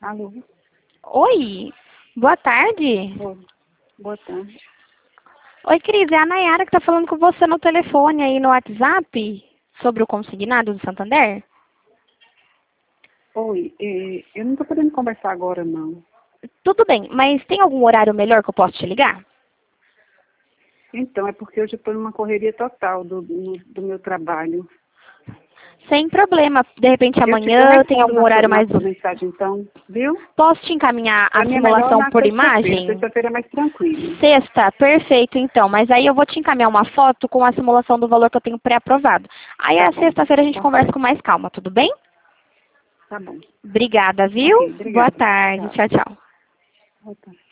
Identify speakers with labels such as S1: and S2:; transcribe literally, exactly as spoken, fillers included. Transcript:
S1: Alô?
S2: Oi, boa tarde.
S1: Boa, boa tarde.
S2: Oi, Cris, é a Nayara que está falando com você no telefone aí no WhatsApp sobre o consignado do Santander.
S1: Oi, eh, eu não estou podendo conversar agora, não.
S2: Tudo bem, mas tem algum horário melhor que eu posso te ligar?
S1: Então, é porque hoje eu estou numa correria total do, do, do meu trabalho.
S2: Sem problema, de repente
S1: Eu, te, eu
S2: amanhã tem
S1: respondo
S2: algum
S1: na sua,
S2: horário
S1: na
S2: mais...
S1: sua mensagem, então, viu?
S2: Posso te encaminhar a
S1: Para mim é melhor
S2: simulação
S1: na
S2: por
S1: sexta-feira.
S2: imagem?
S1: Sexta-feira é mais tranquilo.
S2: Sexta, perfeito então, mas aí eu vou te encaminhar uma foto com a simulação do valor que eu tenho pré-aprovado. Aí
S1: Tá
S2: a
S1: bom,
S2: sexta-feira a gente
S1: tá
S2: conversa com
S1: certo.
S2: mais calma, tudo bem?
S1: Tá bom.
S2: Obrigada, viu?
S1: Ok,
S2: Boa
S1: obrigada.
S2: tarde,
S1: Tchau.
S2: tchau, tchau.
S1: Boa tarde.